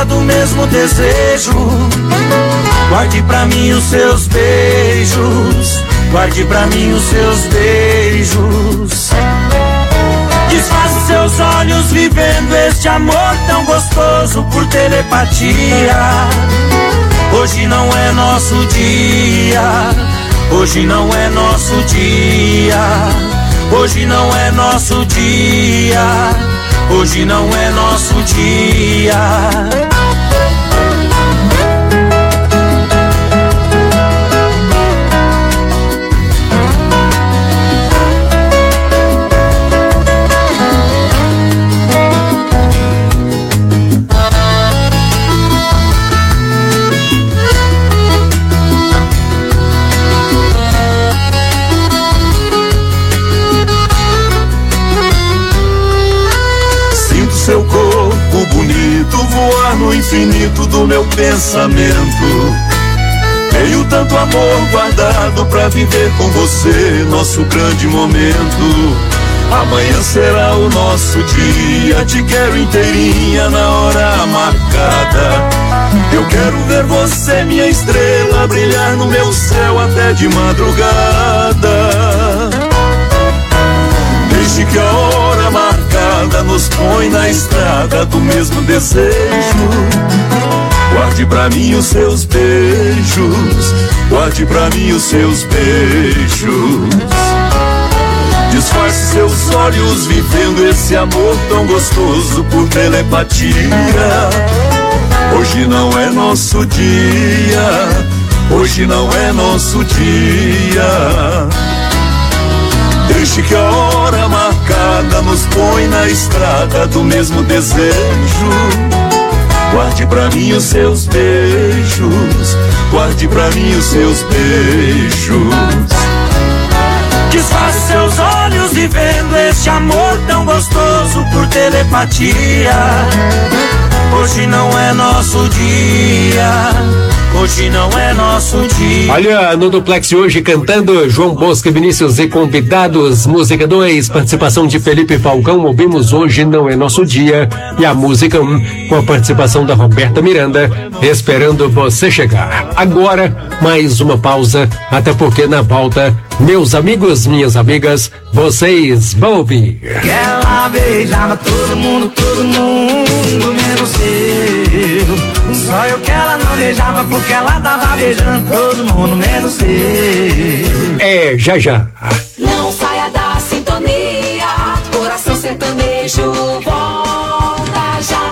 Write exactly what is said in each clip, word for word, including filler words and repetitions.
do mesmo desejo. Guarde pra mim os seus beijos, guarde pra mim os seus beijos. Desfaça seus olhos vivendo este amor tão gostoso por telepatia. Hoje não é nosso dia, hoje não é nosso dia, hoje não é nosso dia, hoje não é nosso dia. Seu corpo bonito voar no infinito do meu pensamento. Tenho tanto amor guardado pra viver com você nosso grande momento. Amanhã será o nosso dia, te quero inteirinha na hora marcada. Eu quero ver você, minha estrela, brilhar no meu céu até de madrugada. Desde que a hora marcada nos põe na estrada do mesmo desejo. Guarde pra mim os seus beijos, guarde pra mim os seus beijos. Disfarce seus olhos vivendo esse amor tão gostoso por telepatia. Hoje não é nosso dia, hoje não é nosso dia. Deixe que a hora marcada nos põe na estrada do mesmo desejo. Guarde pra mim os seus beijos, guarde pra mim os seus beijos. Desfaça seus olhos vivendo este amor tão gostoso por telepatia. Hoje não é nosso dia, hoje não é nosso dia. Olha, no Duplex hoje cantando João Bosco e Vinícius e convidados. Música dois, participação de Felipe Falcão. Ouvimos Hoje Não É Nosso Dia. E a música um, com a participação da Roberta Miranda, Esperando Você Chegar. Agora, mais uma pausa, até porque na volta, meus amigos, minhas amigas, vocês vão ouvir. Ela beijava todo mundo, todo mundo, menos eu. Só eu que ela não beijava porque ela tava beijando todo mundo, menos eu. É, já já. Não saia da sintonia, Coração Sertanejo volta já.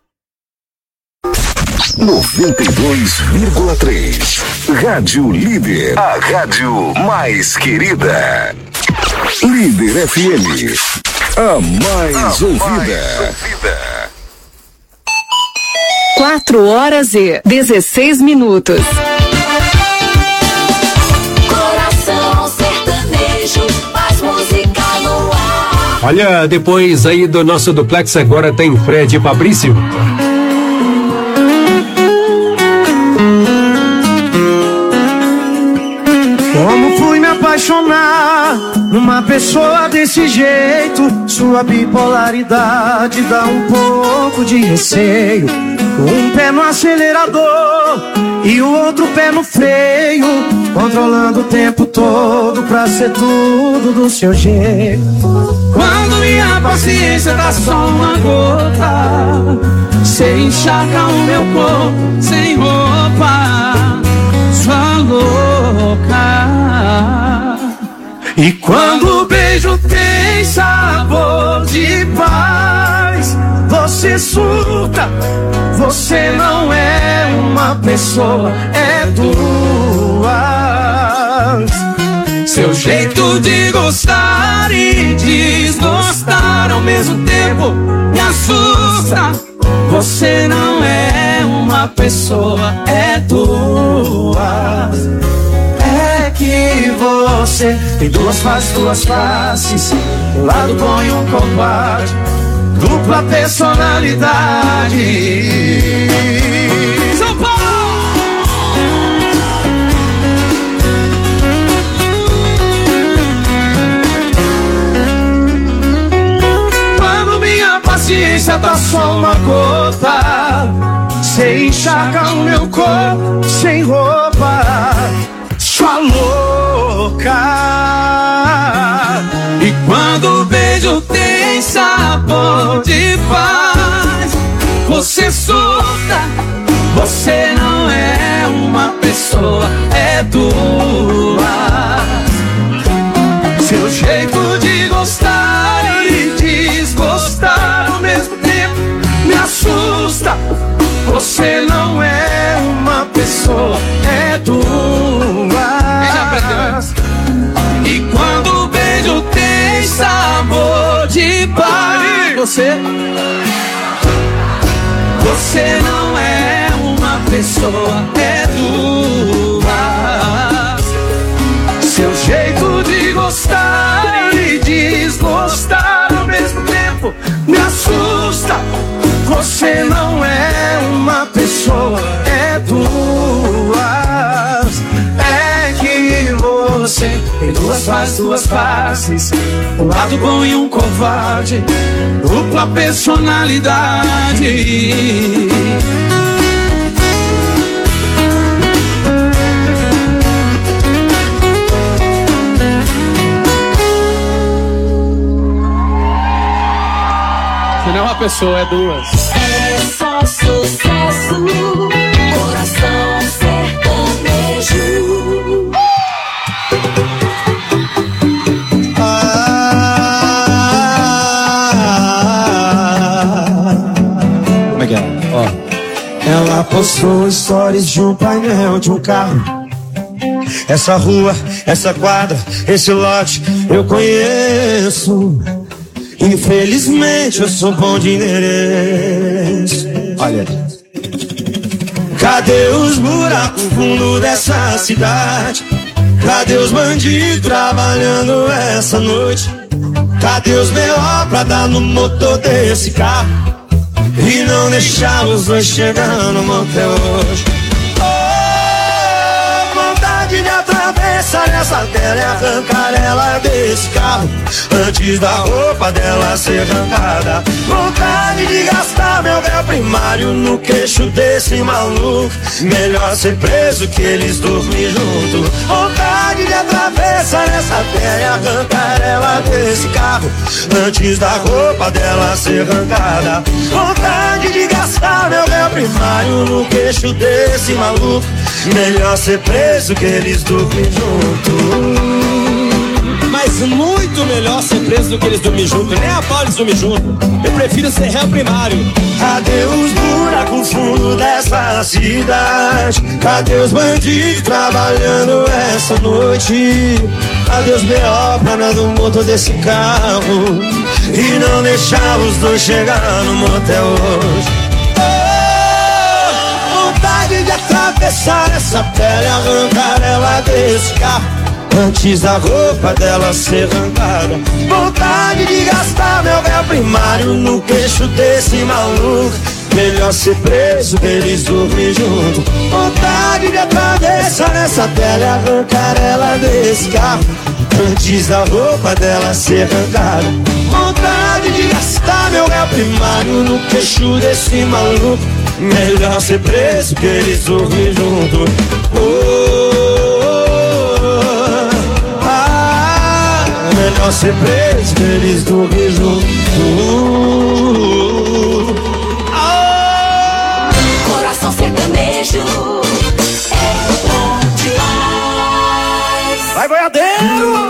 noventa e dois vírgula três Rádio Líder, a rádio mais querida. Líder F M, a mais a ouvida. Mais ouvida. Quatro horas e dezesseis minutos. Coração Sertanejo, mais música no ar. Olha, depois aí do nosso Duplex agora tem Fred Fabrício. Como fui me apaixonar numa pessoa desse jeito? Sua bipolaridade dá um pouco de receio. Um pé no acelerador e o outro pé no freio, controlando o tempo todo pra ser tudo do seu jeito. Quando minha paciência dá só uma gota, cê encharca o meu corpo sem roupa, sua louca. E quando o beijo tem sabor de paz, você surta. Você não é uma pessoa, é duas. Seu jeito de gostar e desgostar ao mesmo tempo me assusta. Você não é uma pessoa, é duas. É que você tem duas faces, duas faces. Um lado bom e um covarde, dupla personalidade. São Paulo! Quando minha paciência tá só uma gota, Você encharca o meu corpo sem roupa, sua louca. E quando o beijo tem sabor de paz, você surta. Você não é uma pessoa, é duas. Seu jeito de gostar e desgostar ao mesmo tempo me assusta. Você não é uma pessoa, é duas. E quando o beijo tem sabor de paz, você Você não é uma pessoa, é duas. Seu jeito de gostar e desgostar ao mesmo tempo me assusta. Você não é uma pessoa, é duas. É que você tem duas faces, duas faces, um lado bom e um covarde, dupla personalidade. Você não é uma pessoa, é duas. É só sucesso, coração sertanejo. Como é que é? Ó. Ela postou stories de um painel de um carro. Essa rua, essa quadra, esse lote eu conheço. Infelizmente eu sou bom de endereço. Olha, cadê os buracos no fundo dessa cidade? Cadê os bandidos trabalhando essa noite? Cadê os B O pra dar no motor desse carro e não deixar os dois chegar no motel hoje? Oh, vontade de atravessar essa tela e arrancar ela desse carro antes da roupa dela ser arrancada. Vontade de gastar meu véu primário no queixo desse maluco. Melhor ser preso que eles dormir junto. Vontade de atravessar essa terra e arrancar ela desse carro antes da roupa dela ser arrancada. Vontade de gastar meu véu primário no queixo desse maluco. Melhor ser preso que eles dormir junto. Mas muito melhor ser preso do que eles dormir junto. Nem a pau eles dormir junto. Eu prefiro ser réu primário. Cadê os buracos no fundo dessa cidade? Cadê os bandidos trabalhando essa noite? Cadê os B O pra nada no motor desse carro e não deixar os dois chegar no motel hoje? Oh, vontade de atravessar essa pele e arrancar ela desse carro antes da roupa dela ser arrancada. Vontade de gastar meu véu primário no queixo desse maluco. Melhor ser preso que eles dormir junto. Vontade de atravessar essa tela e arrancar ela desse carro antes da roupa dela ser arrancada. Vontade de gastar meu véu primário no queixo desse maluco. Melhor ser preso que eles dormir junto. Oh, melhor ser preso que eles dormir junto. Ah! Coração sertanejo é bom demais. Vai, boiadeiro!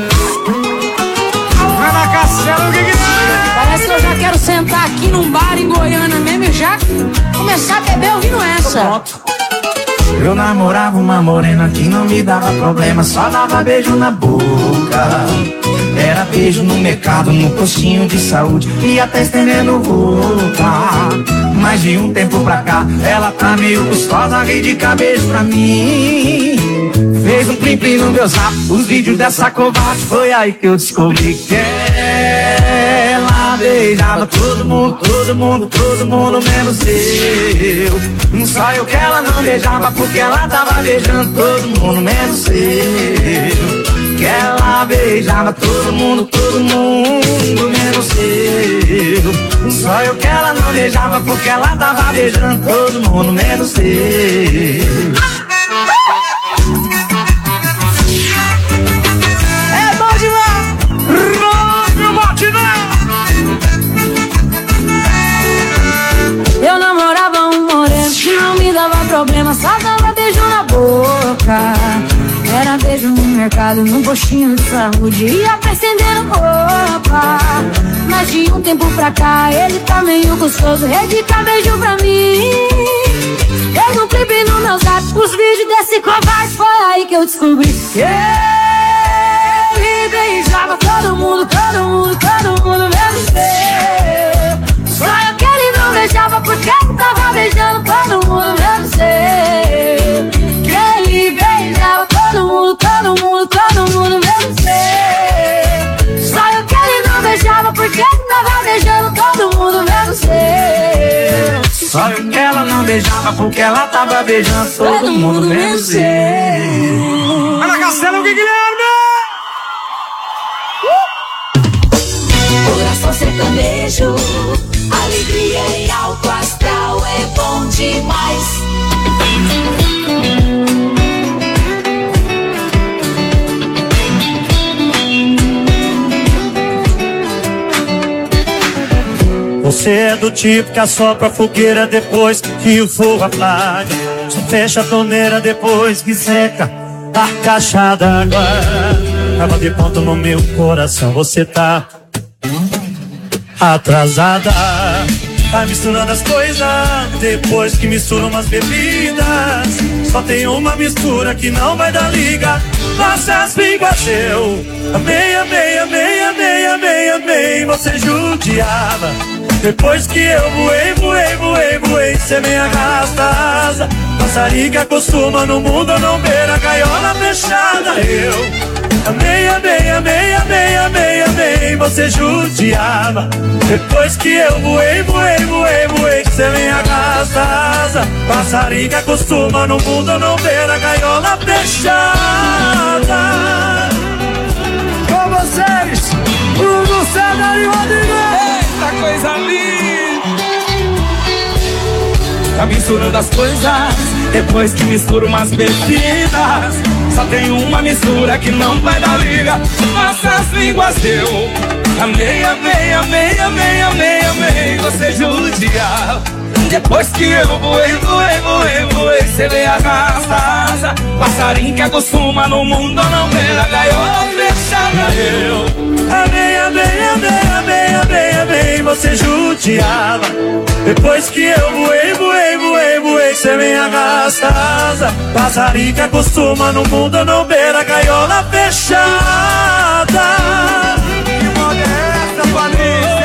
Vai na Castelo, o que que é? Parece que eu já quero sentar aqui num bar em Goiânia mesmo e já começar a beber ouvindo essa. Pronto. Eu namorava uma morena que não me dava problema, só dava beijo na boca. Era beijo no mercado, no postinho de saúde e até estendendo roupa. Mas de um tempo pra cá, ela tá meio gostosa, ri de cabeça pra mim. Fez um plim-plim no meu zap, os vídeos dessa covarde. Foi aí que eu descobri que ela beijava todo mundo, todo mundo, todo mundo menos eu. Só eu que ela não beijava porque ela tava beijando todo mundo menos eu. que ela beijava todo mundo, todo mundo, menos eu. Só eu que ela não beijava porque ela tava beijando todo mundo, menos eu. É bom demais! Não bate não! Eu namorava um moreno que não me dava problema, só dava beijo na boca. Era beijo no mercado, num postinho de saúde, ia pra estendendo roupa. Mas de um tempo pra cá, ele tá meio gostoso, dedica beijo pra mim. Fez um clipe no meu zap, os vídeos desse covarde, foi aí que eu descobri que ele beijava todo mundo, todo mundo, todo mundo, menos eu. Só eu que ele não beijava porque ele tava beijando todo mundo, menos eu. Que ele beijava todo mundo, todo mundo, todo mundo, menos eu. Só eu que ele não beijava porque ele tava beijando todo mundo, menos eu. Só eu que ela não beijava porque ela tava beijando todo, todo mundo, menos eu. Ana Castelo, que Guilherme! Coração sertanejo, alegria em alto astral é bom demais. Você é do tipo que assopra a fogueira depois que o fogo apaga. Só fecha a torneira depois que seca a caixa d'água. Tava de ponto no meu coração, você tá atrasada. Tá misturando as coisas depois que mistura umas bebidas. Só tem uma mistura que não vai dar liga. Nossas vigas eu amei, amei, amei, amei, amei, amei. Você judiava. Depois que eu voei, voei, voei, voei, cê me arrasta a asa. Passarinho que acostuma no mundo a não ver a gaiola fechada. Eu amei, amei, amei, amei, amei, amei. Você judiava. Depois que eu voei, voei, voei, voei, cê me arrasta a asa. Passarinho que acostuma no mundo a não ver a gaiola fechada. Com vocês, Bruno César e Rodrigues. Eita coisa linda! Tá misturando as coisas depois que mistura umas bebidas. Só tem uma mistura que não vai dar liga. Nossas línguas deu. Amei, amei, amei, amei, amei, amei. Você judia. Depois que eu voei, voei, voei, voei, cê me arrasta a asa. Passarinho que acostuma no mundo não ver a gaiola fechada. Eu amei, amei, amei, amei, amei, amei. Você judiava. Depois que eu voei, voei, voei, voei, cê me arrasta a asa. Passarinho que acostuma no mundo não ver a gaiola fechada. Que moda é essa, Patrícia?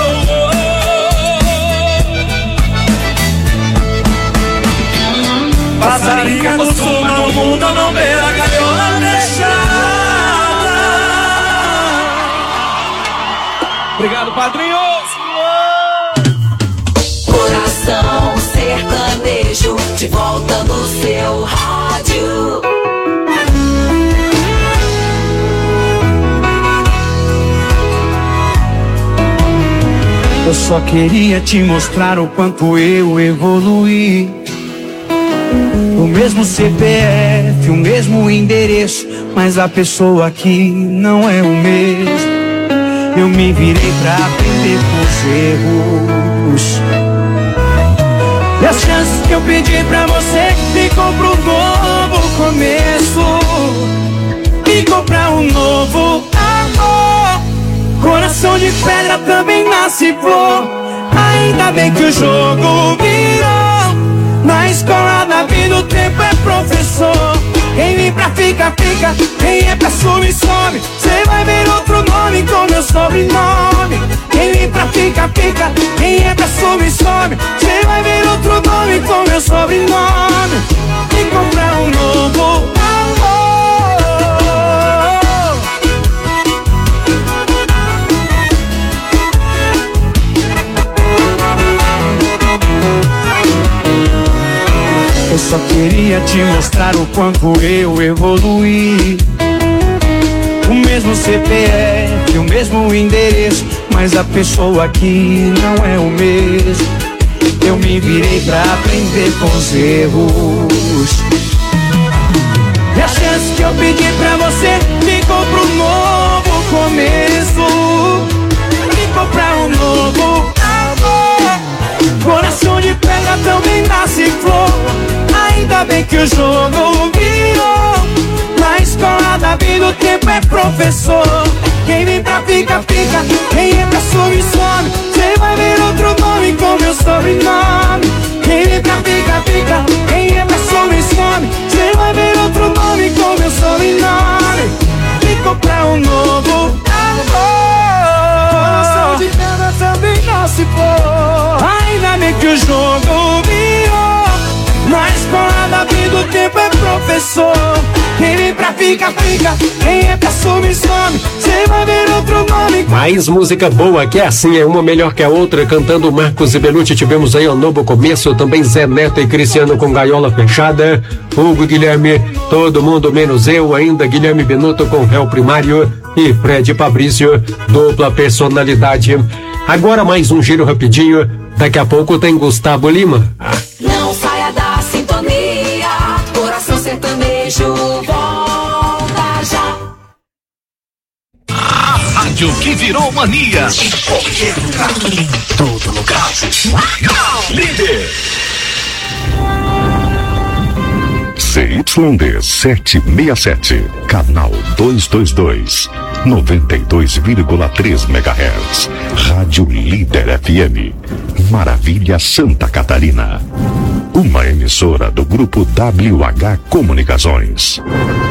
Passarinho que acostuma no mundo não ver a gaiola fechada. Obrigado, padrinhos. Coração sertanejo, de volta no seu rádio. Eu só queria te mostrar o quanto eu evoluí. O mesmo C P F, o mesmo endereço, mas a pessoa aqui não é o mesmo. Eu me virei pra aprender com os erros. E as chances que eu pedi pra você ficou pro novo começo. Ficou pra um novo amor. Coração de pedra também nasce flor. Ainda bem que o jogo virou. Na escola da vida o tempo é professor. Quem vem pra fica, fica. Quem é pra sumir, some. Cê vai ver outro nome com meu sobrenome. Quem vem pra fica, fica. Quem é pra sumir, some. Cê vai ver outro nome com meu sobrenome. E comprar um novo amor. Eu só queria te mostrar o quanto eu evoluí. mesmo C P F, o mesmo endereço, mas a pessoa aqui não é o mesmo. Eu me virei pra aprender com os erros. E a chance que eu pedi pra você ficou pro novo começo, ficou pra um novo amor. Coração de pedra também nasce flor. Ainda bem que o jogo virou. Na escola da vida o tempo é professor. Quem vem pra fica, fica. Quem entra some, some. Cê vai ver outro nome com meu sobrenome. Quem vem pra fica, fica. Quem entra some, some. Cê vai ver outro nome com meu sobrenome. Ficou pra um novo amor. Coração de pedra também nasce flor. Ainda bem que o jogo virou. Na escola da vida o tempo é professor. Quem vem pra fica, fica. Quem entra some, some. Cê vai ver outro nome. Mais música boa, que é assim, é uma melhor que a outra. Cantando Marcos e Belucci, tivemos aí um novo começo. Também Zé Neto e Cristiano com Gaiola Fechada. Hugo e Guilherme, Todo Mundo Menos Eu. Ainda Guilherme Benuto com Réu Primário. E Fred Fabrício, Dupla Personalidade. Agora mais um giro rapidinho. Daqui a pouco tem Gustavo Lima. Não saia da sintonia, Coração Sertanejo volta já. A rádio que virou mania. Em qualquer lugar, em todo lugar. Líder. C Y D setecentos e sessenta e sete, canal duzentos e vinte e dois, noventa e dois vírgula três megahertz. Rádio Líder F M, Maravilha, Santa Catarina. Uma emissora do grupo W H Comunicações.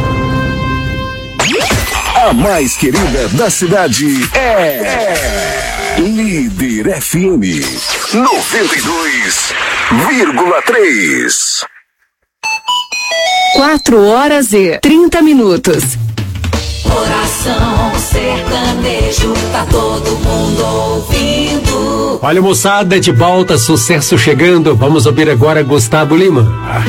A mais querida da cidade é Líder F M noventa e dois vírgula três. Quatro horas e trinta minutos. Coração Sertanejo, tá todo mundo ouvindo. Olha, moçada, de volta, sucesso chegando. Vamos ouvir agora Gustavo Lima.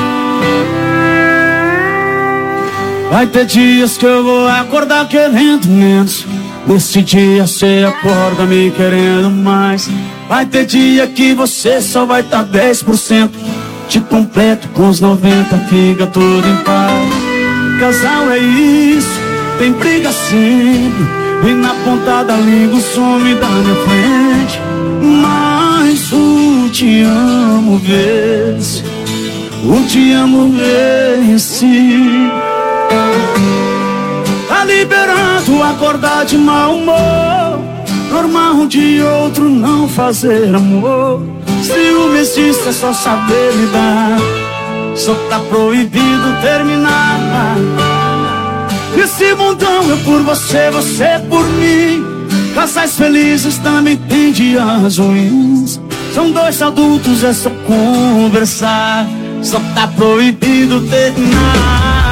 Vai ter dias que eu vou acordar querendo menos. Nesse dia cê acorda me querendo mais. Vai ter dia que você só vai tá dez por cento. Te completo com os noventa, fica tudo em paz. Casal é isso, tem briga sempre. E na ponta da língua some da minha frente. Mas o te amo vence, o te amo vence. Tá liberado acordar de mau humor, normal um de outro não fazer amor. Ciúme existe, é só saber lidar. Só tá proibido terminar. Esse mundão é por você, você é por mim. Casais felizes também tem dias ruins. São dois adultos, é só conversar. Só tá proibido terminar.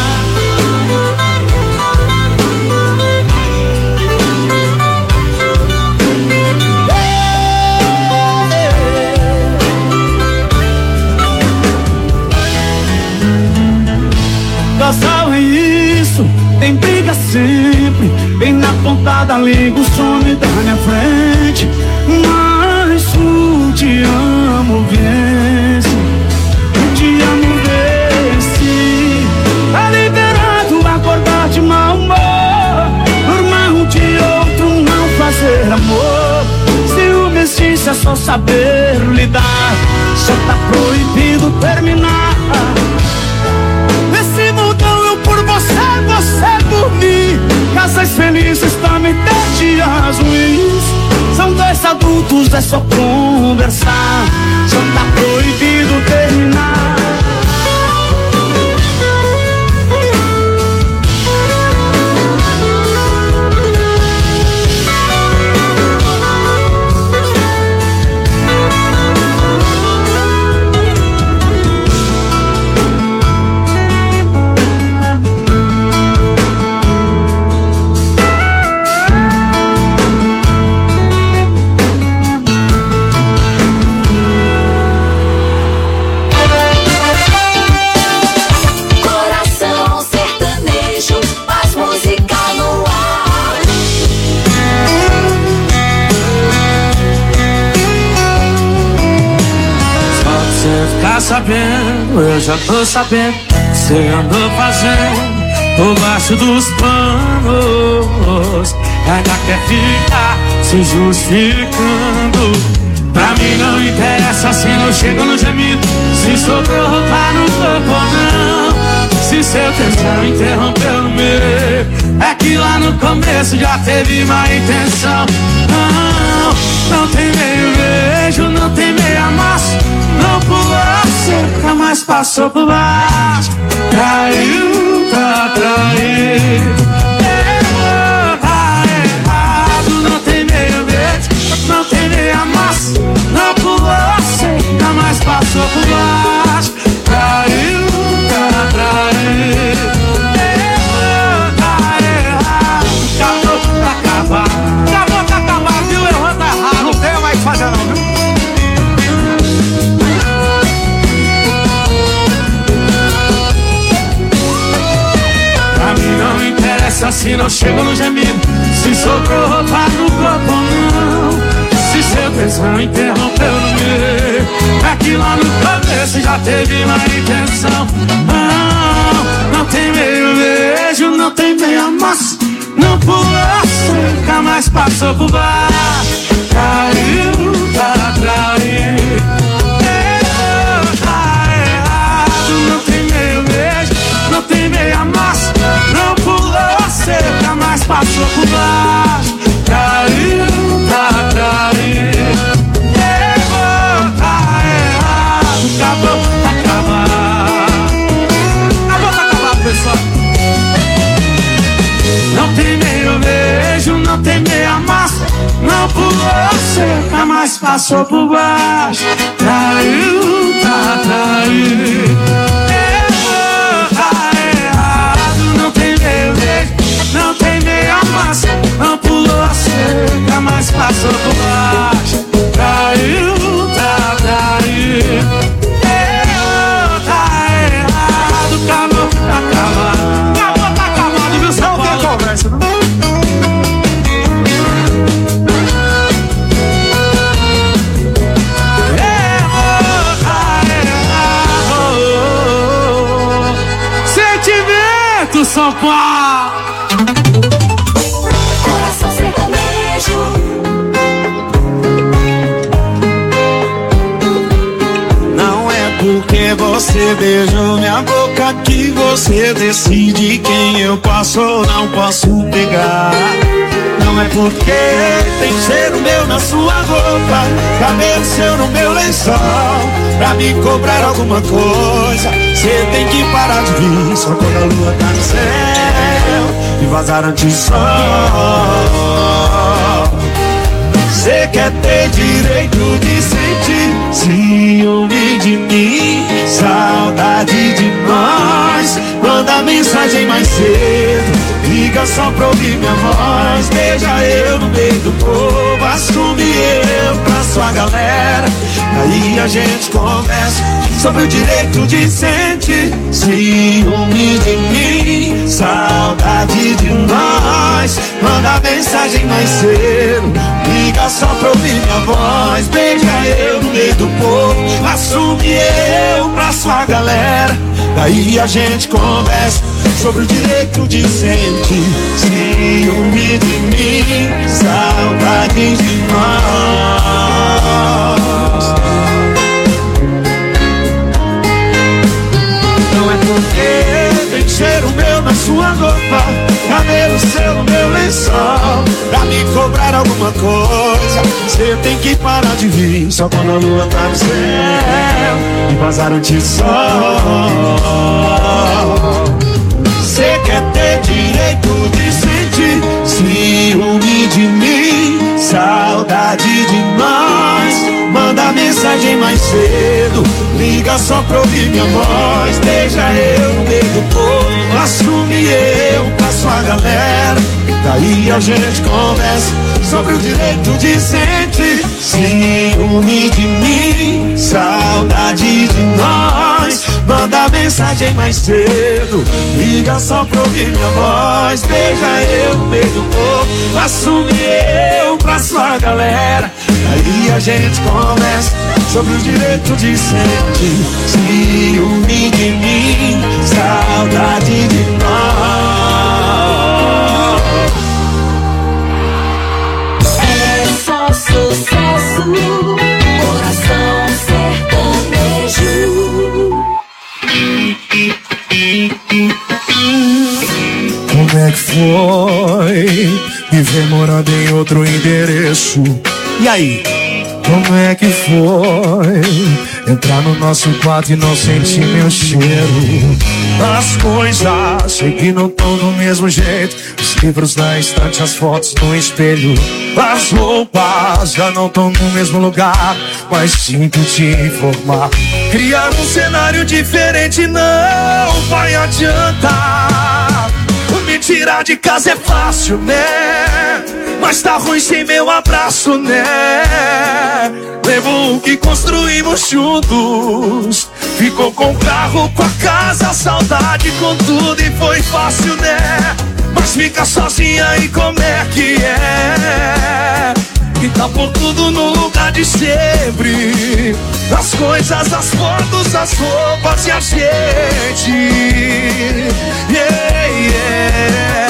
Casal é isso, tem briga sempre. Bem na ponta da língua, some da minha frente. Mas o te amo vence, o te amo vence. Tá liberado acordar de mau humor, normal um de outro não fazer amor. Ciúme existe, é só saber lidar. Só tá proibido terminar. Você, você por mim. Casais felizes também tem dias ruins. São dois adultos, é só conversar. Só tá proibido terminar. tá sabendo, eu já tô sabendo. Você andou fazendo por baixo dos panos, ainda quer ficar se justificando. Pra mim não interessa se não chega no gemido, se sobrou roupa no corpo ou não, se seu tesão interrompeu no meio. É que lá no começo já teve má intenção. Não, não tem meio beijo, não tem meia massa, não pulou cerca, mas passou por baixo. Traiu, tá traído, errou, tá errado. Não tem meio beijo, não tem meia massa, não pulou cerca, mas passou por baixo. Traiu, tá traído, errou, tá errado. Acabou, tá acabado, acabou, tá acabado, viu? Errou, tá errado, não tem mais o que fazer não, viu? Se não chegou no gemido, se sobrou roupa no corpo ou não, se seu tesão interrompeu no meio. É que lá no começo já teve má intenção. Não, não tem meio beijo, não tem meia massa, não pulou cerca, mas passou por baixo. Traiu, tá traído, errou, tá errado. Não tem meio beijo, não tem meia massa, não pulou cerca, mas passou por baixo. Traiu, tá traído, errou, tá errado. Acabou, tá acabado, acabou, tá acabado, pessoal. Não tem meio beijo, não tem meia massa, não pulou cerca, mas passou por baixo. Traiu, tá traído, errou, tá errado. Não tem meio beijo, não tem meia massa, não pulou cerca, mas passou por baixo. Traiu, tá traído, errou, tá errado. Acabou, tá acabado, acabou, tá acabado, viu, São Paulo? Não tem conversa, não. Errou, tá errado. Sentimento, São Paulo. Coração sertanejo. Não é porque você beijou minha boca que você decide quem eu posso ou não posso pegar. Não é porque tem cheiro meu na sua roupa, cabelo seu no meu lençol, pra me cobrar alguma coisa. Cê tem que parar de vir só quando a lua tá no céu e vazar antes do sol. Cê quer ter direito de sentir ciúme de mim, saudade de nós. Manda mensagem mais cedo, liga só pra ouvir minha voz. Beija eu no meio do povo, assume eu pra sua galera. Aí a gente conversa sobre o direito de sentir ciúme de mim, saudade de nós. Manda mensagem mais cedo, liga só pra ouvir minha voz. Beija eu no meio do povo, assume eu pra sua galera. Daí a gente conversa sobre o direito de sentir ciúme de mim, saudade de nós. Não é porque tem cheiro meu na sua roupa, cabelo seu no meu lençol, pra me cobrar alguma coisa. Você tem que parar de vir só quando a lua tá no céu e vazar antes do sol. Você quer ter direito de sentir ciúme de mim, saudade de nós. Manda mensagem mais cedo, liga só pra ouvir minha voz. Beija eu no meio do povo, assume eu pra sua galera. Daí a gente conversa sobre o direito de sentir ciúme de mim, saudade de nós. Manda mensagem mais cedo, liga só pra ouvir minha voz. Beija eu no meio do povo, assume eu pra sua galera. Aí a gente conversa sobre o direito de sentir ciúme de mim, saudade de nós. É só sucesso, coração sertanejo. Como é que foi viver morando em outro endereço? E aí? Como é que foi entrar no nosso quarto e não sentir meu cheiro? As coisas sei que não estão do mesmo jeito. Os livros na estante, as fotos no espelho. As roupas já não estão no mesmo lugar, mas sinto te informar. Criar um cenário diferente não vai adiantar. Me tirar de casa é fácil, né? Mas tá ruim sem meu abraço, né? Levou o que construímos juntos. Ficou com o carro, com a casa, a saudade com tudo e foi fácil, né? Mas fica sozinha e como é que é? E tá por tudo no lugar de sempre. As coisas, as fotos, as roupas e a gente. Yeah, yeah.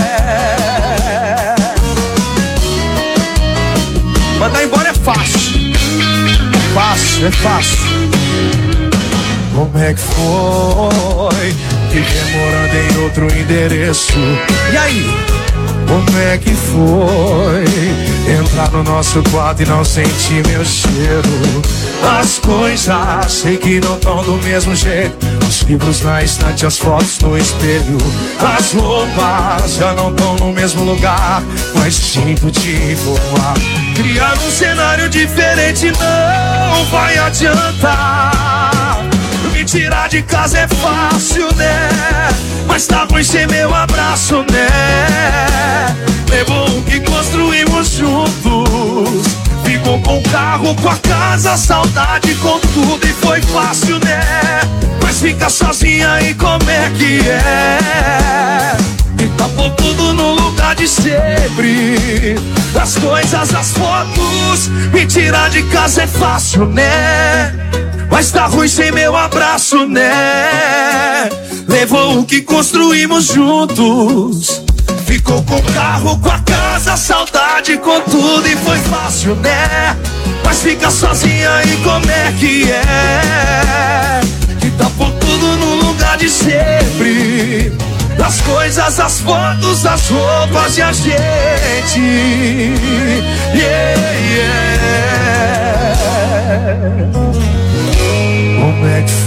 Mandar embora é fácil. É fácil, é fácil. Como é que foi viver morando em outro endereço? E aí? Como é que foi entrar no nosso quarto e não sentir meu cheiro? As coisas sei que não estão do mesmo jeito. Os livros na estante, as fotos no espelho. As roupas já não estão no mesmo lugar, mas sinto te informar. Criar um cenário diferente não vai adiantar. Me tirar de casa é fácil, né? Mas tá ruim sem meu abraço, né? Levou o que construímos juntos. Ficou com o carro, com a casa, a saudade com tudo e foi fácil, né? Mas fica sozinha e como é que é? E tá por tudo no lugar de sempre. As coisas, as fotos. Me tirar de casa é fácil, né? Mas tá ruim sem meu abraço, né? Levou o que construímos juntos. Ficou com o carro, com a casa, a saudade com tudo e foi fácil, né? Mas fica sozinha e como é que é? Que tá por tudo no lugar de sempre. As coisas, as fotos, as roupas e a gente. Yeah, yeah. Como é que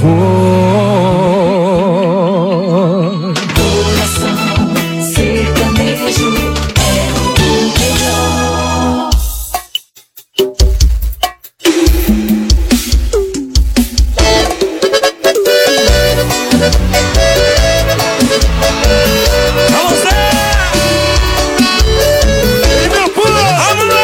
foi? Coração sertanejo é o melhor. Vamos Zé! E meu pulo! Vamos lá!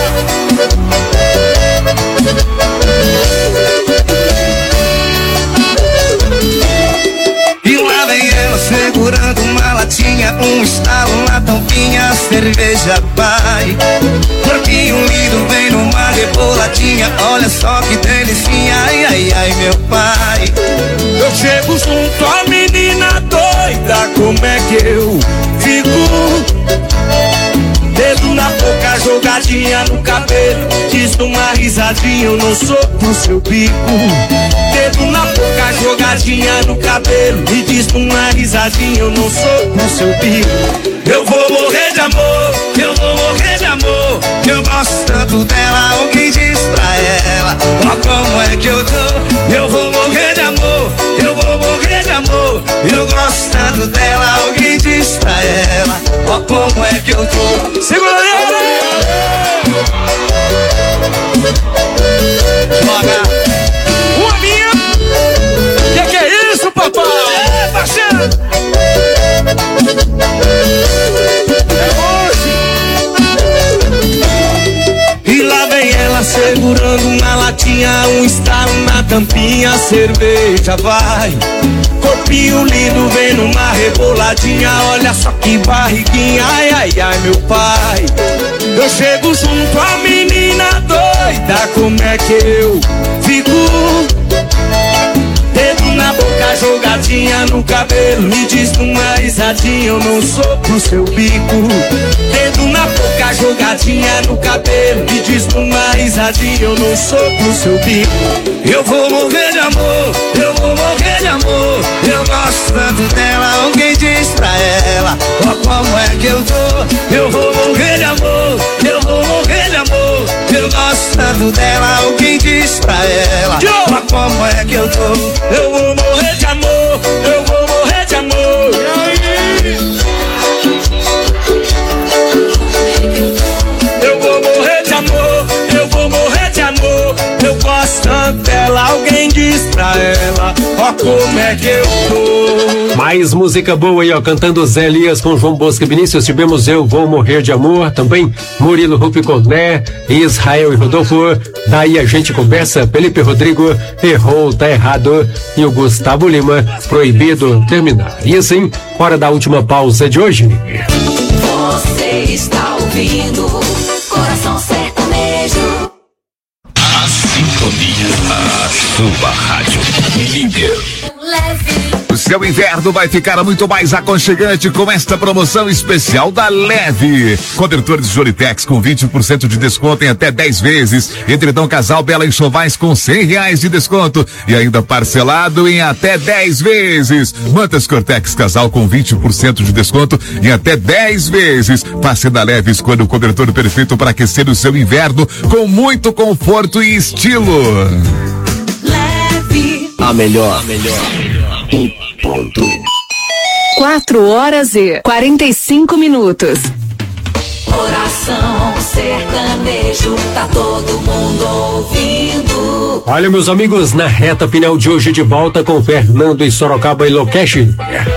E lá vem ela segurando uma latinha, um estalo na tampinha, a cerveja vai. Corpinho lindo, vem numa reboladinha, olha só que delicinha, ai, ai, ai, meu pai. Eu chego junto à menina doida, como é que eu fico? Dedo na boca, jogadinha no cabelo, diz numa risadinha, eu não sou pro seu bico. Dedo na boca, jogadinha no cabelo, e diz numa risadinha, eu não sou pro seu bico. Eu vou morrer de amor, eu vou morrer de amor, Eu gosto tanto dela, alguém diz pra ela, ó como é que eu tô. eu vou morrer de amor, eu vou morrer de amor. Eu gosto tanto dela, alguém diz pra ela, ó como é que eu tô. Segura aí! Joga. Uma minha! Que que é isso, papai? É, parceiro! É hoje! E lá vem ela segurando uma latinha, um estalo na tampinha, a cerveja vai. Corpinho lindo, vem numa reboladinha, olha só que barriguinha, ai, ai, ai, meu pai. Eu chego junto à menina doida, como é que eu fico? no cabelo, me diz numa risadinha, eu não sou pro seu bico. Dedo na boca, jogadinha no cabelo, me diz numa risadinha, eu não sou pro seu bico. Eu vou morrer de amor, eu vou morrer de amor. Eu gosto tanto dela, alguém diz pra ela, ó como é que eu tô. Eu vou morrer de amor, eu vou morrer de amor. Eu gosto tanto dela, alguém diz pra ela, ó como é que eu tô. Eu vou morrer de amor, eu vou morrer de amor. Eu vou morrer de amor, eu vou morrer de amor. Eu gosto tanto dela, alguém diz pra ela, ó como é que eu tô. Mais música boa aí, ó, cantando Zé Elias com João Bosco e Vinícius. Tivemos Eu Vou Morrer de Amor, também Murilo Rupi Corné, Israel e Rodolfo. Daí a gente conversa, Felipe Rodrigo, Errou, Tá Errado, e o Gustavo Lima, Proibido Terminar. E assim, hora da última pausa de hoje. Você está ouvindo Coração Sertanejo. A sintonia, a sua rádio líder. Leve. O seu inverno vai ficar muito mais aconchegante com esta promoção especial da Leve. Cobertores Joritex com vinte por cento de desconto em até dez vezes. Edredom Casal Bela Enxovais com cem reais de desconto e ainda parcelado em até dez vezes. Mantas Cortex Casal com vinte por cento de desconto em até dez vezes. Passe da Leve, escolha o cobertor perfeito para aquecer o seu inverno com muito conforto e estilo. Leve. A melhor, a melhor. Ponto. Quatro horas e quarenta e cinco minutos. Coração Sertanejo, tá todo mundo ouvindo. Olha, meus amigos, na reta final de hoje, de volta com Fernando e Sorocaba e Locash.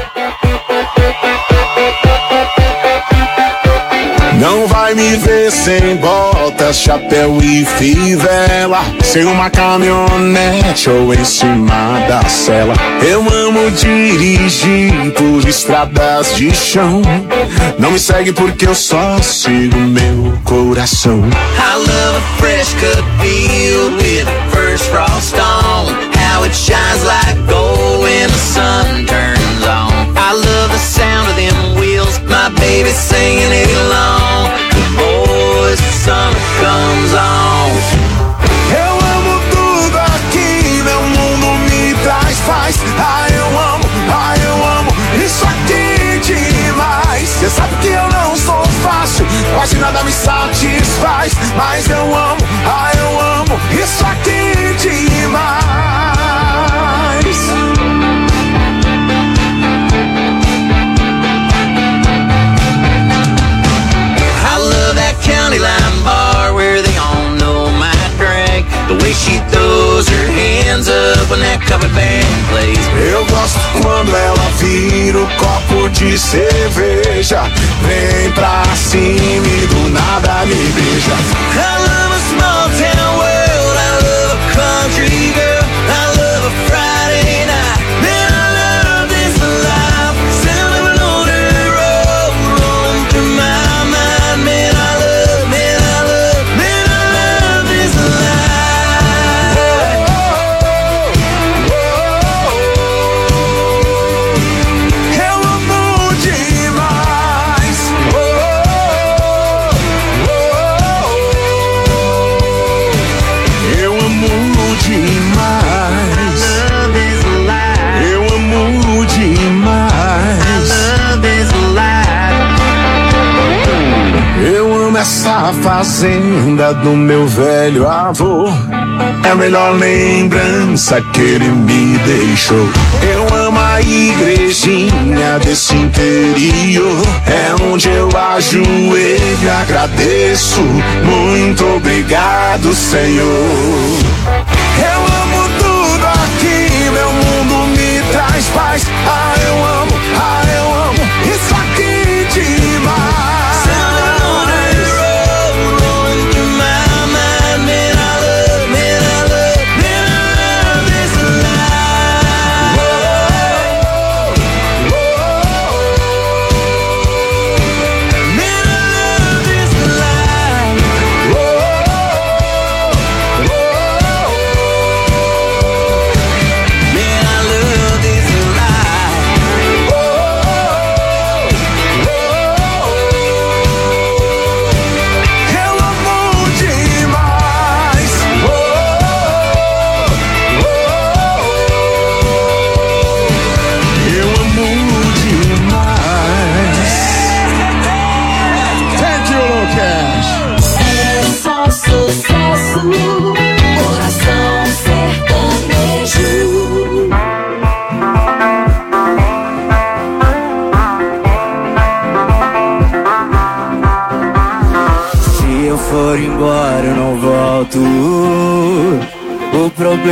Não vai me ver sem botas, chapéu e fivela, sem uma caminhonete ou em cima da cela. Eu amo dirigir por estradas de chão. Não me segue porque eu só sigo meu coração. I love a fresh cut field with first frost on. How it shines like gold when the sun turns on. I love the sound of them wheels, my baby singing it along. The boys, the summer comes on. Eu amo tudo aqui, meu mundo me traz paz. Ah, eu amo, ah, eu amo isso aqui demais. Cê sabe que eu não sou fácil, quase nada me satisfaz. Mas eu amo, ah, eu amo isso aqui demais. County Line bar where they all know my drink. The way she throws her hands up when that cover band plays. Eu gosto quando ela vira o copo de cerveja, vem pra cima e do nada me beija. I love a small town world, I love a country girl, I love a Friday night, man I love this life. Sound of an older road rolling through my mind, man I love, man I love, man I love this life. Eu amo demais. Eu amo demais. Eu amo demais. Eu amo essa fazenda do meu velho avô. É a melhor lembrança que ele me deixou. Eu amo a igrejinha desse interior. É onde eu ajoelho e agradeço. Muito obrigado, Senhor. Eu amo tudo aqui, meu mundo me traz paz. Ah, eu amo, ah, eu amo isso aqui demais.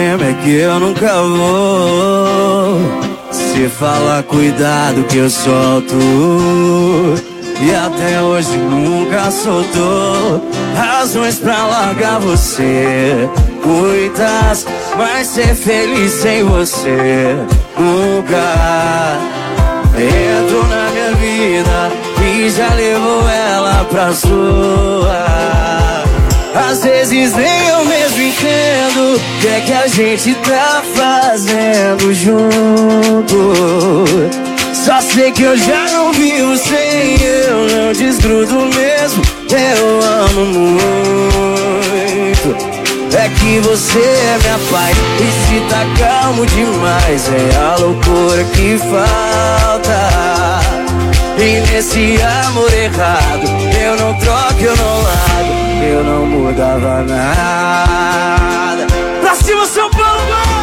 problema é que eu nunca vou. Se falar cuidado que eu solto. E até hoje nunca soltou razões pra largar você. Muitas, mas ser feliz sem você nunca. Entrou na minha vida e já levou ela pra sua. Às vezes nem eu mesmo entendo o que é que a gente tá fazendo junto. Só sei que eu já não vivo sem, eu não desgrudo mesmo. Eu amo muito. É que você é minha paz e se tá calmo demais é a loucura que falta. E nesse amor errado eu não troco, eu não largo, eu não mudava nada. Pra cima, São Paulo!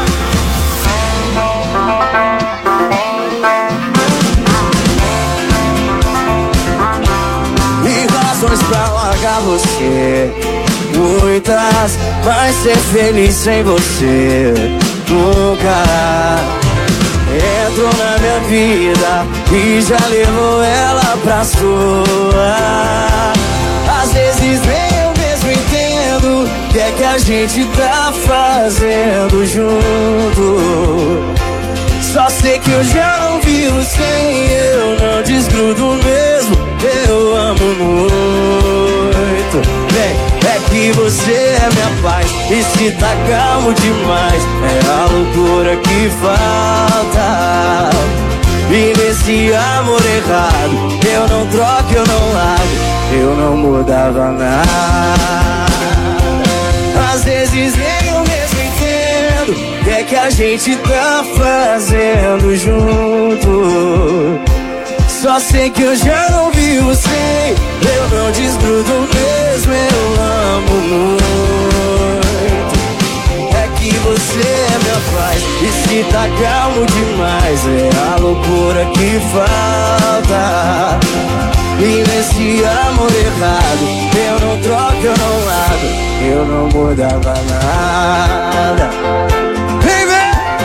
E razões pra largar você, muitas, mas ser feliz sem você nunca. Entrou na minha vida e já levou ela pra sua. Às vezes nem eu mesmo entendo o que é que a gente tá fazendo junto. Só sei que eu já não vivo sem, eu não desgrudo mesmo. Eu amo muito. Vem, é que você é minha paz e se tá calmo demais é a loucura que falta. E nesse amor errado eu não troco, eu não largo, eu não mudava nada. Às vezes nem eu mesmo entendo o que é que a gente tá fazendo junto. Só sei que eu já não vivo sem, eu não desgrudo mesmo, eu amo muito. É que você é minha paz e se tá calmo demais é a loucura que falta. E nesse amor errado eu não troco, eu não largo, eu não mudava nada. Vem, vem!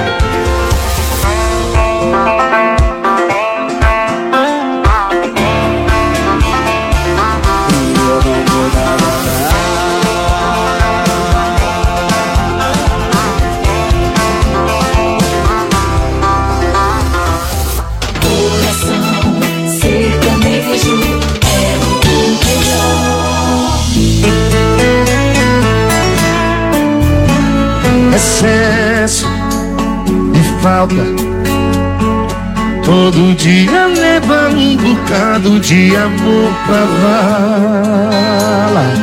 Excesso de falta, todo dia leva um bocado de amor pra vala.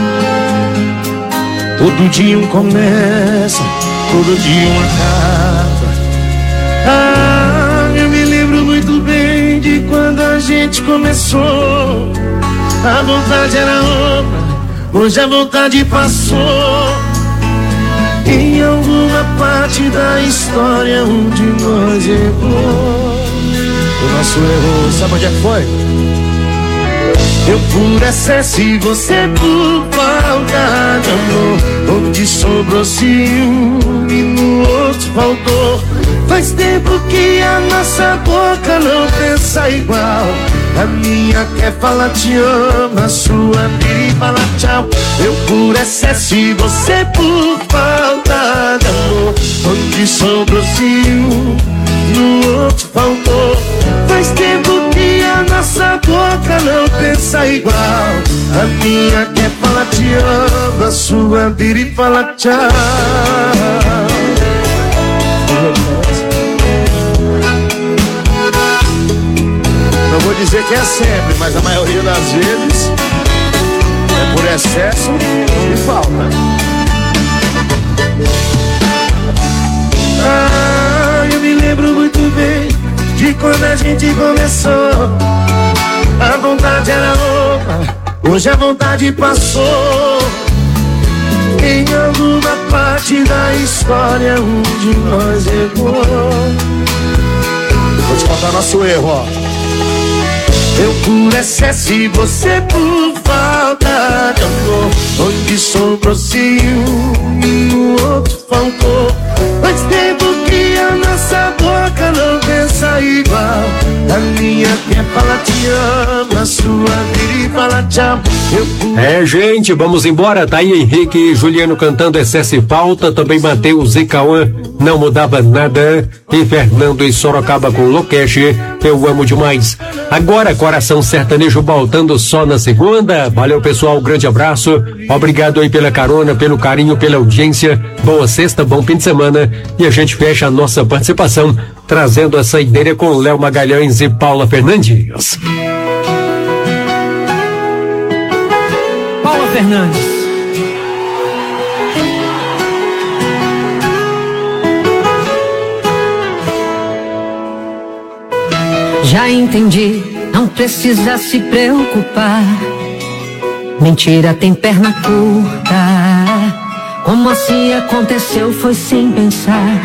Todo dia um começa, todo dia uma acaba. Ah, eu me lembro muito bem de quando a gente começou. A vontade era outra, hoje a vontade passou. Em alguma parte da história um de nós errou. O nosso erro, sabe onde é que foi? Eu por excesso e você por falta de amor. Onde sobrou ciúme, no outro faltou. Faz tempo que a nossa boca não pensa igual. A minha quer falar te amo, a sua vira e fala tchau. Eu por excesso e você por falta de amor. Onde sobrou ciúme, no outro faltou. Faz tempo que a nossa boca não pensa igual. A minha quer falar te amo, a sua vira e fala tchau. Não vou dizer que é sempre, mas a maioria das vezes é por excesso e falta. Ah, eu me lembro muito bem de quando a gente começou. A vontade era outra, hoje a vontade passou. Em alguma parte da história um de nós errou. Vou te contar nosso erro, ó. Eu por excesso e você por falta de amor. Onde sobrou ciúme, no outro faltou. Quer falar te ama, sua vira e fala tchau. Eu... É, gente, vamos embora. Tá aí Henrique e Juliano cantando Excesso e Falta. Também Matheus e Cauã, Não Mudava Nada. E Fernando e Sorocaba com Lokesh, Eu Amo Demais. Agora, Coração Sertanejo voltando só na segunda. Valeu, pessoal, grande abraço. Obrigado aí pela carona, pelo carinho, pela audiência. Boa sexta, bom fim de semana. E a gente fecha a nossa participação trazendo a saideira com Léo Magalhães e Paula Fernandes. Paula Fernandes. Já entendi, não precisa se preocupar. Mentira tem perna curta. Como assim aconteceu foi sem pensar.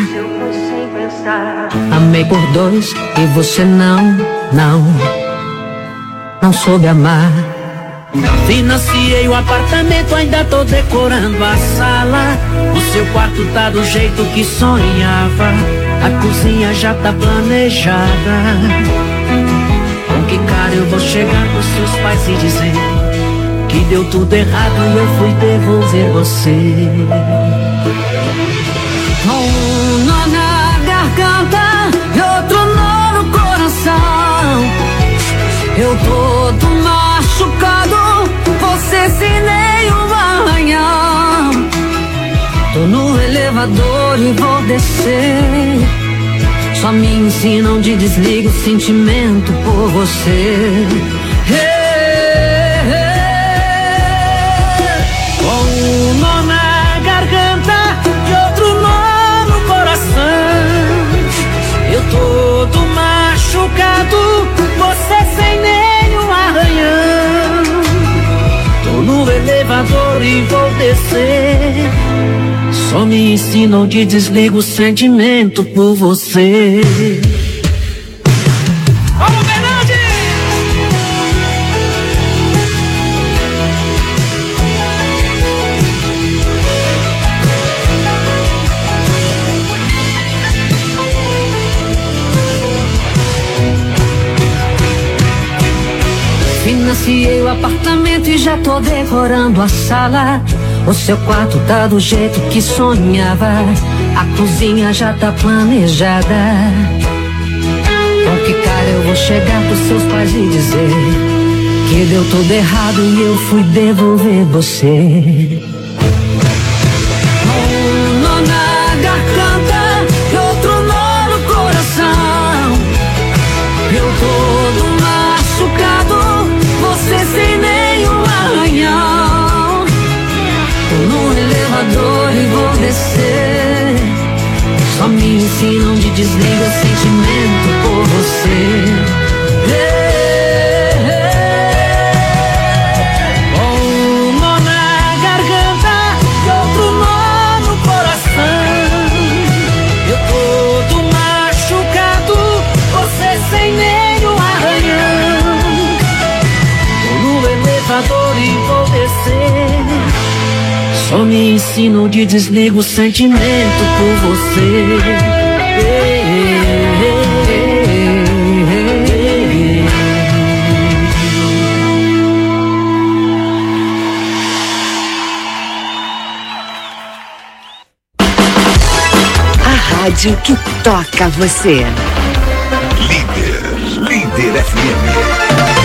Amei por dois e você não, não, não soube amar. Financiei o apartamento, ainda tô decorando a sala. O seu quarto tá do jeito que sonhava. A cozinha já tá planejada. Com que cara eu vou chegar pros seus pais e dizer que deu tudo errado e eu fui devolver você? Um nó na garganta e outro nó no coração. Eu todo machucado, você sem nenhum arranhão. Tô no elevador e vou descer. Só me ensinam de desliga o sentimento por você. Com um nó na garganta e outro nó no coração. Eu todo machucado, você sem nenhum arranhão. Tô no elevador e vou descer. Só me ensinam de desliga o sentimento por você. Vamos, Fernandes! Financiei o apartamento e já tô decorando a sala. O seu quarto tá do jeito que sonhava. A cozinha já tá planejada. Com que cara eu vou chegar pros seus pais e dizer que deu tudo errado e eu fui devolver você? Um nó na garganta e outro nó no coração. Eu todo machucado, você sem nenhum arranhão. No elevador e vou descer. Só me ensinam de desliga o sentimento por você. Um nó na garganta e outro nó no coração. Eu todo machucado, você sem nenhum arranhão. Tô no elevador e vou descer. Só me ensino de desliga o sentimento por você. A rádio que toca você. Líder, Líder F M.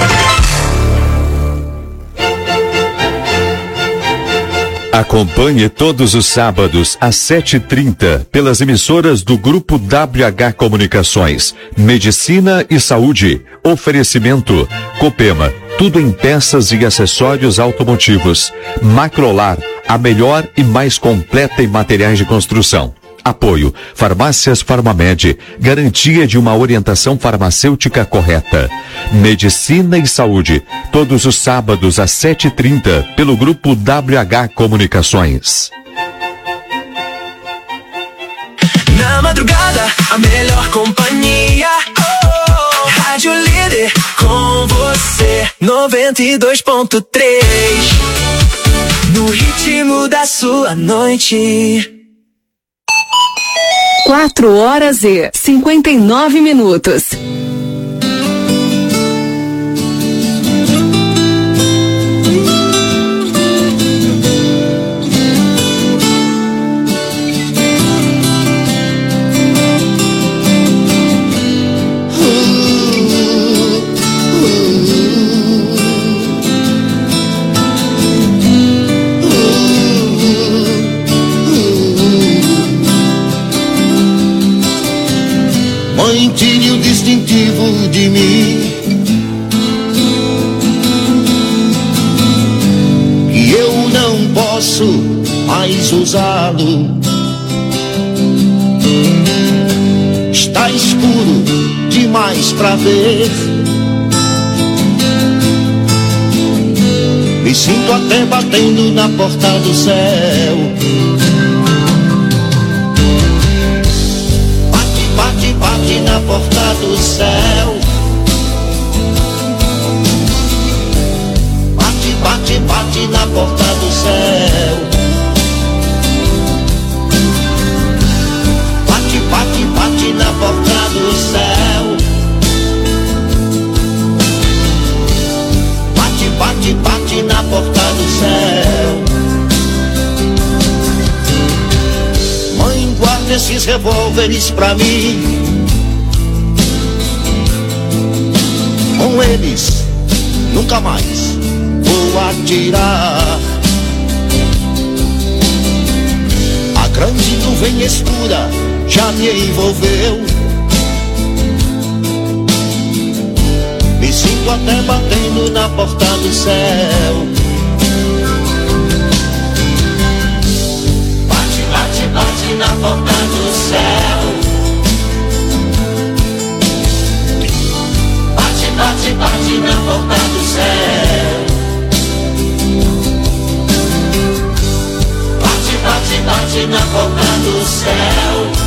Acompanhe todos os sábados às sete e trinta pelas emissoras do Grupo W H Comunicações. Medicina e Saúde. Oferecimento. Copema. Tudo em peças e acessórios automotivos. Macrolar. A melhor e mais completa em materiais de construção. Apoio. Farmácias Farmamed. Garantia de uma orientação farmacêutica correta. Medicina e Saúde. Todos os sábados às sete e trinta pelo Grupo W H Comunicações. Na madrugada, a melhor companhia. Oh, oh, Rádio Líder com você. noventa e dois ponto três. No ritmo da sua noite. Quatro horas e cinquenta e nove minutos. tire o distintivo de mim, que eu não posso mais usá-lo. Está escuro demais pra ver, me sinto até batendo na porta do céu. Bate, bate, bate na porta do céu. Bate, bate, bate na porta do céu. Bate, bate, bate na porta do céu. Bate, bate, bate na porta do céu. Mãe, guarda esses revólveres pra mim, com eles nunca mais vou atirar. A grande nuvem escura já me envolveu, me sinto até batendo na porta do céu. Bate, bate, bate na porta do céu. Bate, bate, bate na porta do céu. Bate, bate, bate na porta do céu.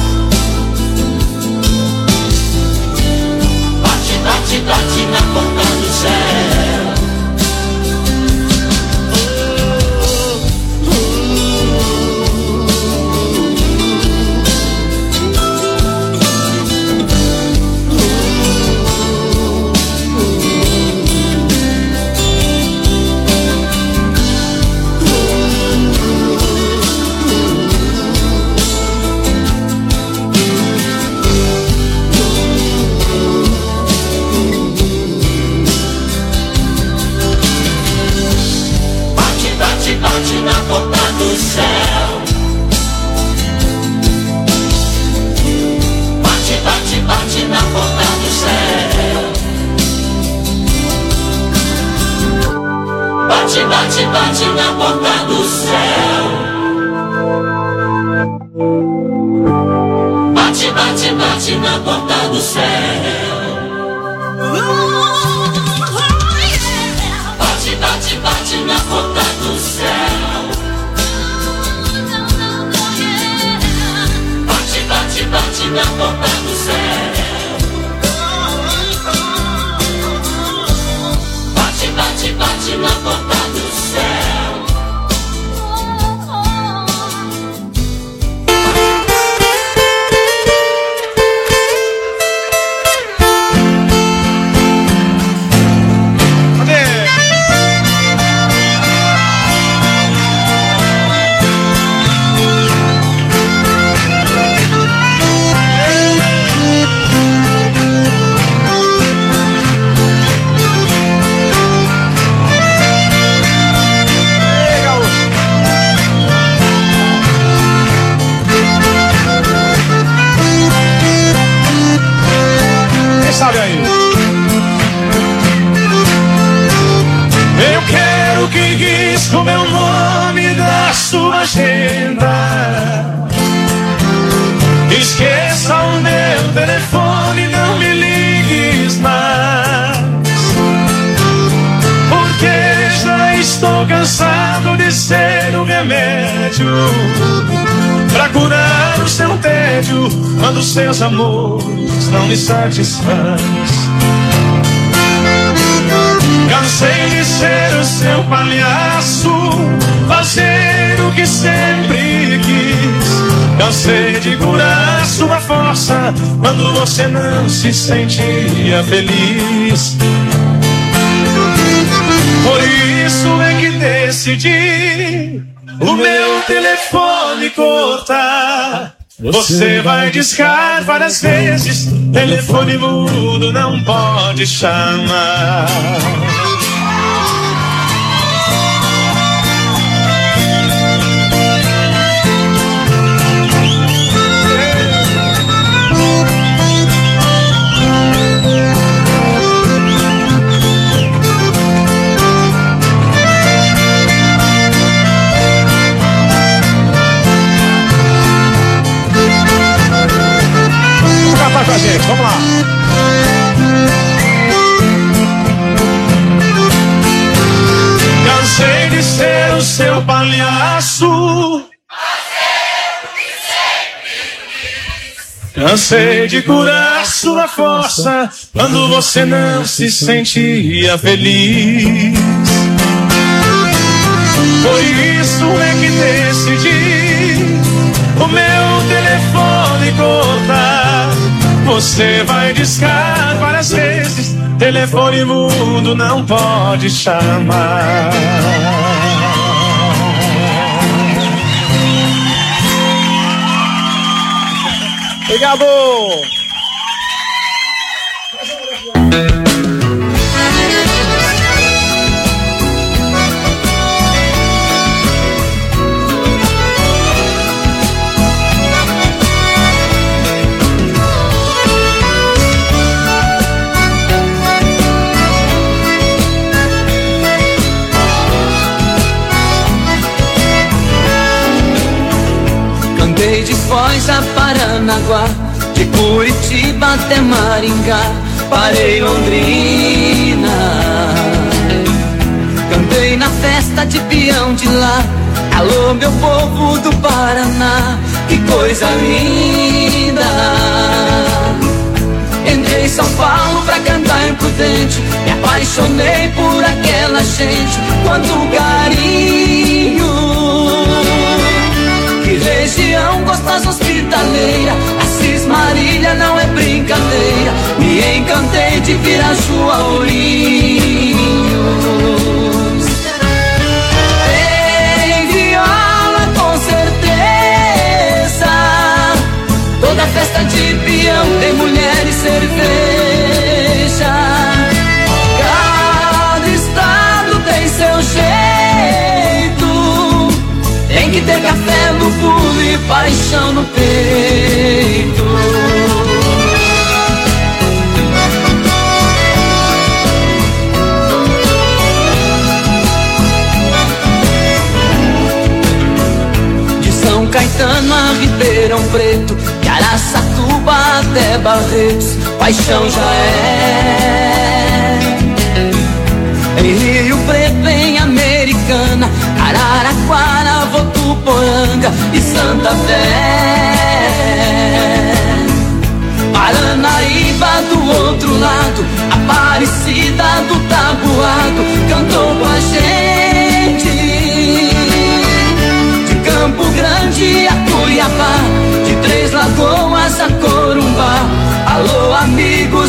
Bate, bate na porta do céu. Bate na porta do céu. Bate, bate, bate na porta do céu. Bate, bate, bate na porta do céu. Bate, bate, bate na porta do céu. Bate, bate, bate na porta do céu. Bate, bate, bate na porta do céu. Bate, bate, bate na porta do céu. Sabe aí? Eu quero que risque o meu nome da sua agenda. Esqueça o meu telefone, não me ligues mais, porque já estou cansado de ser o remédio pra curar o seu tédio quando seus amores não me satisfaz. Cansei de ser o seu palhaço, fazer o que sempre quis. Cansei de curar sua força quando você não se sentia feliz. Por isso é que decidi o meu telefone cortar. Você vai discar várias vezes, telefone mudo não pode chamar. a gente, vamos lá. Cansei de ser o seu palhaço. Cansei de curar sua força quando você não se sentia feliz. Por isso é que decidi o meu telefone cortar. Você vai discar várias vezes, telefone mudo não pode chamar. Obrigado! Cantei de Foz a Paranaguá, de Curitiba até Maringá, parei Londrina. Cantei na festa de peão de lá, alô meu povo do Paraná, que coisa linda. Entrei em São Paulo pra cantar Imprudente, me apaixonei por aquela gente, quanto carinho. Que região gostosa hospitaleira, Assis Marília não é brincadeira, me encantei de Viraju a Ourinhos. Tem viola com certeza, toda festa de peão tem mulher e cerveja. Cada estado tem seu jeito, tem que ter café no pulo e paixão no peito. De São Caetano a Ribeirão Preto, de Araçatuba até Barretos, paixão já é. Em Rio Preto, em Americana, Araraquara, Votuporanga e Santa Fé. Paranaíba do outro lado, Aparecida do Tabuado, cantou com a gente. De Campo Grande a Cuiabá, de Três Lagoas a Corumbá, alô amigos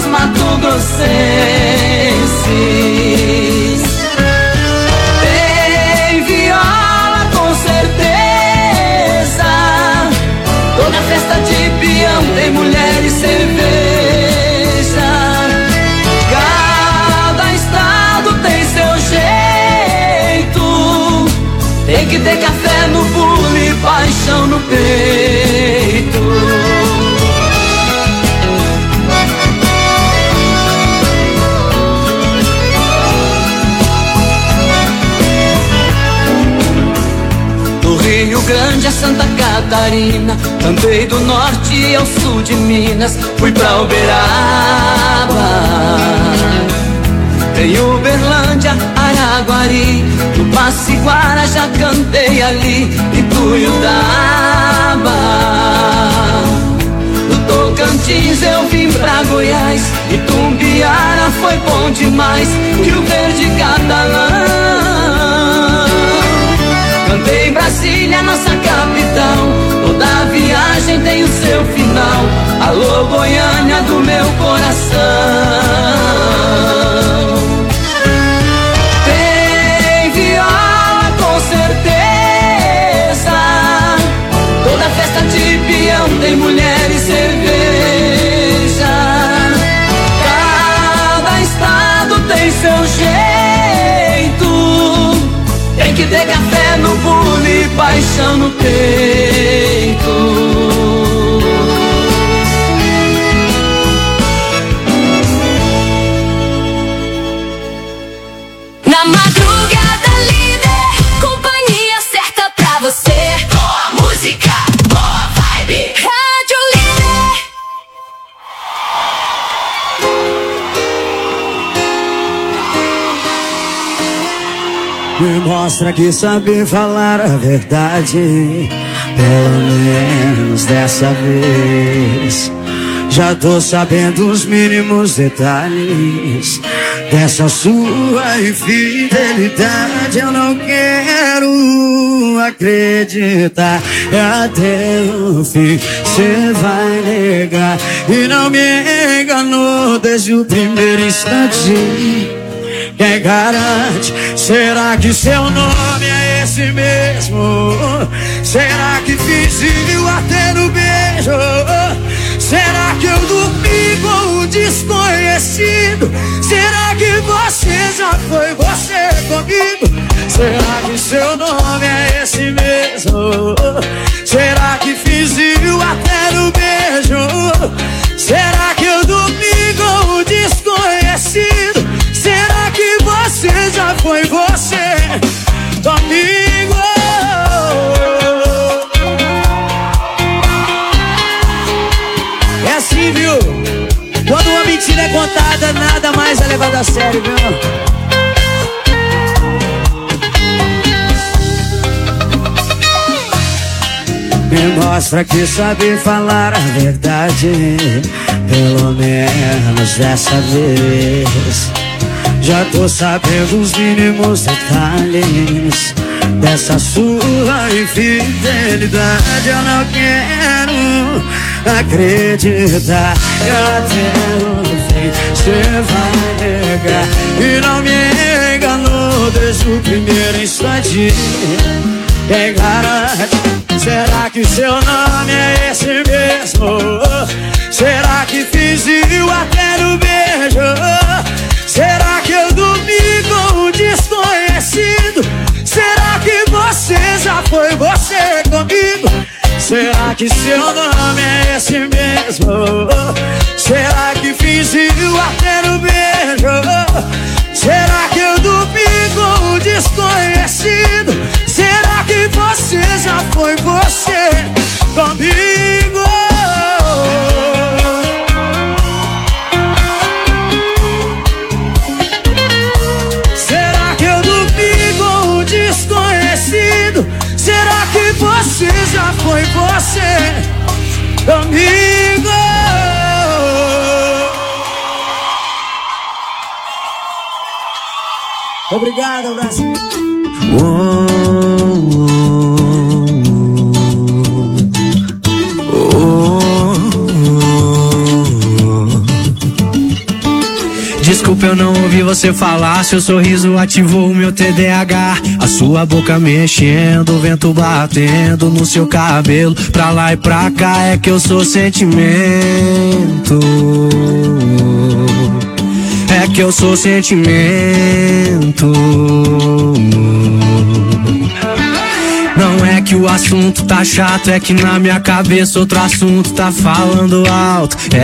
mato-grossenses. Tem viola com certeza, toda festa de peão tem mulher e cerveja. Cada estado tem seu jeito, tem que ter café no pulo e paixão no peito. Rio Grande a Santa Catarina, cantei do norte ao sul de Minas, fui pra Uberaba. Tem Uberlândia, Araguari, no Passiguara já cantei ali, e Tuiutaba. Do Tocantins eu vim pra Goiás, e Tumbiara foi bom demais, Rio Verde Catalã. Cantei em Brasília, nossa capital, toda viagem tem o seu final, alô Goiânia do meu coração. Tem viola com certeza, toda festa de peão tem mulher e cerveja. Cada estado tem seu jeito, tem que ter café no pulo e paixão no peito. Me mostra que sabe falar a verdade, pelo menos dessa vez. Já tô sabendo os mínimos detalhes dessa sua infidelidade. Eu não quero acreditar até o fim. Cê vai negar e não me enganou desde o primeiro instante. Quem garante? Será que seu nome é esse mesmo? Será que fingiu até no beijo? Será que eu dormi com o desconhecido? Será que você já foi você comigo? Será que seu nome é esse mesmo? Será que fingiu até no beijo? Será que eu dormi com o desconhecido? Será que você já foi você comigo? É assim, viu? Quando uma mentira é contada, nada mais é levado a sério, viu? Me mostra que sabe falar a verdade, pelo menos dessa vez. Já tô sabendo os mínimos detalhes dessa sua infidelidade. Eu não quero acreditar que até o fim cê vai negar e não me enganou desde o primeiro instante. Quem garante? Será que seu nome é esse mesmo? Será que fingiu até no beijo? Será que eu dormi com o desconhecido? Será que você já foi você comigo? Será que seu nome é esse mesmo? Será que fingiu até no beijo? Será que eu dormi com o desconhecido? Será que você já foi você comigo? Será que eu dormi com o desconhecido? Será que você já foi você comigo? Obrigado, Brasil. Oh, oh, oh. Desculpa, eu não ouvi você falar. Seu sorriso ativou o meu T D A H. A sua boca mexendo, o vento batendo no seu cabelo. Pra lá e pra cá é que eu sou sentimento. É que eu sou sentimento. Não é que o assunto tá chato, é que na minha cabeça outro assunto tá falando alto. É